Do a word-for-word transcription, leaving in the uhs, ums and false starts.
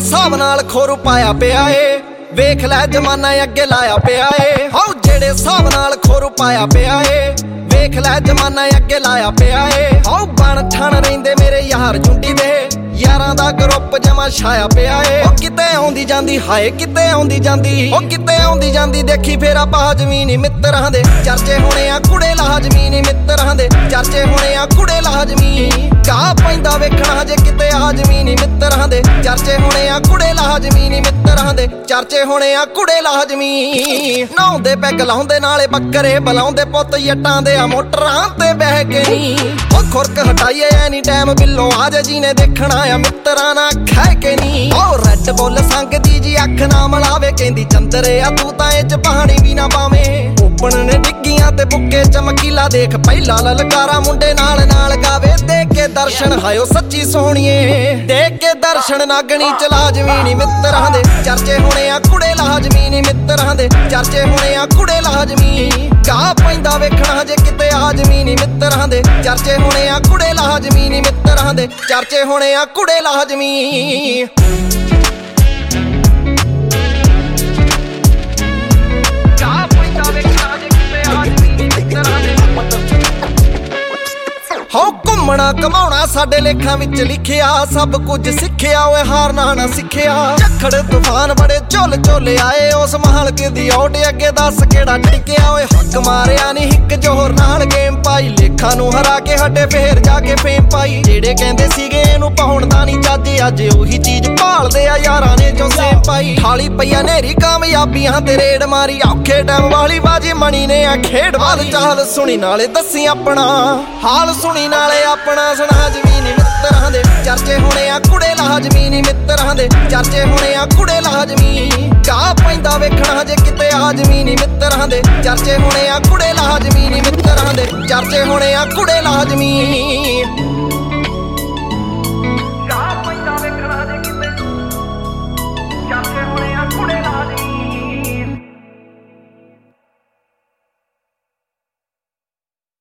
ਹਿਸਾਬ ਨਾਲ ਖੋਰੂ ਪਾਇਆ ਪਿਆ ਏ, ਵੇਖ ਲੈ ਜਮਾਨਾ ਅੱਗੇ ਲਾਇਆ ਪਿਆ ਏ। ਹਾਉ ਜਿਹੜੇ ਹਿਸਾਬ ਨਾਲ ਖੋਰੂ ਪਾਇਆ ਪਿਆ ਏ, ਵੇਖ ਲੈ ਜਮਾਨਾ ਅੱਗੇ ਲਾਇਆ ਪਿਆ ਏ। ਹਾਉ ਬਣ ਠਣ ਰਹਿੰਦੇ ਮੇਰੇ ਯਾਰ ਜੁੰਡੀ ਦੇ, ਯਾਰਾਂ ਦਾ ਗਰੁੱਪ ਜਮਾ ਛਾਇਆ ਪਿਆ ਏ। ਉਹ ਕਿਤੇ ਆਉਂਦੀ ਜਾਂਦੀ ਹਾਏ ਕਿਤੇ ਆਉਂਦੀ ਜਾਂਦੀ, ਉਹ ਕਿਤੇ ਆਉਂਦੀ ਜਾਂਦੀ ਦੇਖੀ ਫੇਰਾ ਬਾਜਵੀ ਨੀ ਮਿੱਤਰਾਂ ਦੇ ਚਰਚੇ ਹੋਣੇ ਆ ਕੁੜੇ ਲਾਜ਼ਮੀ ਨੀ ਮਿੱਤਰਾਂ ਦੇ ਚਰਚੇ ਹੋਣੇ ਆ ਕੁੜੇ ਲਾਜ਼ਮੀ। ਗਾਹ ਪੈਂਦਾ ਵੇਖਣਾ ਜੇ ਕਿਤੇ ਆਜਮੀ ਨੀ ਮਿੱਤਰਾਂ ਦੇ ਚਰਚੇ ਹੋਣੇ ਆ ਕੁੜੇ ਲਾਜ਼ਮੀ ਨੀ ਮਿੱਤਰਾਂ ਦੇ ਚਰਚੇ ਹੋਣੇ ਆ ਕੁੜੇ ਲਾਜ਼ਮੀ। ਨਹਾਉਂਦੇ ਪੈਗ ਲਾਉਂਦੇ ਨਾਲੇ ਬੱਕਰੇ ਬੁਲਾਉਂਦੇ ਪੁੱਤ ਜੱਟਾਂ ਦੇ ਆ ਮੋਟਰਾਂ ਤੇ ਬਹਿ ਕੇ ਨੀ। ਉਹ ਖੁਰਕ ਹਟਾਈਏ ਐਨੀ ਟਾਈਮ ਬਿੱਲੋ ਆਜੇ ਜੀ ਨੇ ਦੇਖਣਾ ਆ ਮਿੱਤਰਾਂ ਨਾ ਖਹਿ ਕੇ ਨੀ। ਉਹ ਰੈਡ ਬੁੱਲ ਸੰਗਦੀ ਜੀ ਅੱਖ ਨਾ ਮਲਾਵੇ ਕਹਿੰਦੀ ਚੰਦਰੇ ਆ ਤੂੰ ਤਾਂ ਇਹ ਚ ਪਾਣੀ ਵੀ ਨਾ ਪਾਵੇਂ। ਓਪਨ ਨੇ ਡਿੱਗੀਆਂ ਤੇ ਬੁੱਕੇ ਚਮਕੀਲਾ ਦੇਖ ਪਹਿਲਾ ਲਲਕਾਰਾ ਮੁੰਡੇ ਨਾਲ ਨਾਲ ਗਾਵੇ। ਦੇਖ ਕੇ ਦਰਸ਼ਨ ਹਾਇਓ ਸੱਚੀ ਸੋਹਣੀਏ, ਦੇਖ ਕੇ ਦਰਸ਼ਨ ਨਾਗਣੀ ਚ ਲਾਜ਼ਮੀ ਨੀ ਮਿੱਤਰਾਂ ਦੇ ਚਰਚੇ ਹੋਣੇ ਆ ਕੁੜੇ ਲਾਜ਼ਮੀ ਨੀ ਮਿੱਤਰਾਂ ਦੇ ਚਰਚੇ ਹੋਣੇ ਆ ਕੁੜੇ ਲਾਜ਼ਮੀ। ਗਾਹ ਪੈਂਦਾ ਵੇਖਣਾ ਜੇ ਕਿਤੇ ਆਜਮੀ ਨੀ ਮਿੱਤਰਾਂ ਦੇ ਚਰਚੇ ਹੋਣੇ ਆ ਕੁੜੇ ਲਾਜ਼ਮੀ ਨੀ ਮਿੱਤਰਾਂ ਦੇ ਚਰਚੇ ਹੋਣੇ ਆ ਕੁੜੇ ਲਾਜ਼ਮੀ। ਹੋ ਘੁੰਮਣਾ ਘਮਾਉਣਾ ਸਾਡੇ ਲੇਖਾਂ ਵਿੱਚ ਲਿਖਿਆ, ਸਭ ਕੁਝ ਸਿੱਖਿਆ ਓਏ ਹਾਰਨਾ ਨਾ ਸਿੱਖਿਆ। ਝੱਖੜ ਤੂਫਾਨ ਬੜੇ ਝੁੱਲ ਝੁੱਲ ਆਏ, ਉਸ ਮਾਲਕ ਦੀ ਔਟ ਅੱਗੇ ਦੱਸ ਕਿਹੜਾ ਟਿਕਿਆ ਓਏ। ਹੱਕ ਮਾਰਿਆ ਨੀ ਹਿੱਕ ਜੋਹਰ ਨਾਲ ਗੇਮ ਪਾਈ, ਲੇਖਾਂ ਨੂੰ ਹਰਾ ਕੇ ਹਟੇ ਫੇਰ ਜਾ ਕੇ ਫੇਮ ਪਾਈ। ਜਿਹੜੇ ਕਹਿੰਦੇ ਸੀਗੇ ਇਹਨੂੰ ਪਾਉਣ ਦਾ ਨੀ ਚੱਜ, ਅੱਜ ਉਹੀ ਚੀਜ਼ ਭਾਲਦੇ ਆ ਯਾਰਾਂ ਨੇ ਜੋ ਸੇਮ ਪਾਈ। ਠਾਲੀ ਪਈਆ ਨੇਰੀ ਕਾਮਯਾਬੀਆਂ ਤੇ ਰੇਡ ਮਾਰੀ, ਔਖੇ ਟਾਈਮ ਵਾਲੀ ਬਾਜੀ ਮਣੀ ਨੇ ਆ ਖੇਡ ਵਾਲੀ। ਚਾਲ ਸੁਣੀ ਨਾਲੇ ਦੱਸੀ ਆਪਣਾ ਹਾਲ, ਸੁਣੀ ਨਾਲੇ ਆਪਣਾ ਸੁਣਾ ਜ਼ਮੀਨੀ ਮਿੱਤਰਾਂ ਦੇ ਚਰਚੇ ਹੋਣੇ ਆ ਕੁੜੇ ਲਾਜ਼ਮੀ ਨੀ ਮਿੱਤਰਾਂ ਦੇ ਚਰਚੇ ਹੋਣੇ ਆ ਕੁੜੇ ਲਾਜ਼ਮੀ। ਗਾਹ ਪੈਂਦਾ ਵੇਖਣਾ ਜੇ ਕਿਤੇ ਆਜਮੀ ਨੀ ਮਿੱਤਰਾਂ ਦੇ ਚਰਚੇ ਹੋਣੇ ਆ ਕੁੜੇ ਲਾਜ਼ਮੀ ਨੀ ਮਿੱਤਰਾਂ ਦੇ ਚਰਚੇ ਹੋਣੇ ਆ ਕੁੜੇ ਲਾਜ਼ਮੀ।